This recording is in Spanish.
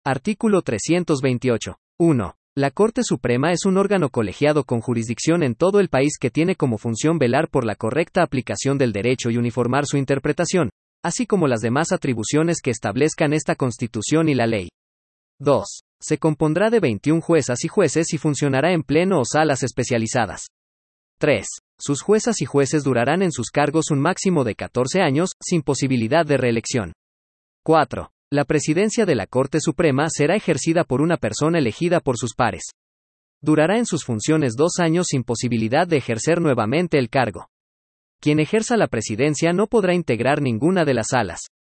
Artículo 328. 1. La Corte Suprema es un órgano colegiado con jurisdicción en todo el país que tiene como función velar por la correcta aplicación del derecho y uniformar su interpretación, así como las demás atribuciones que establezcan esta Constitución y la ley. 2. Se compondrá de 21 juezas y jueces y funcionará en pleno o salas especializadas. 3. Sus juezas y jueces durarán en sus cargos un máximo de 14 años, sin posibilidad de reelección. 4. La presidencia de la Corte Suprema será ejercida por una persona elegida por sus pares. Durará en sus funciones 2 años sin posibilidad de ejercer nuevamente el cargo. Quien ejerza la presidencia no podrá integrar ninguna de las salas.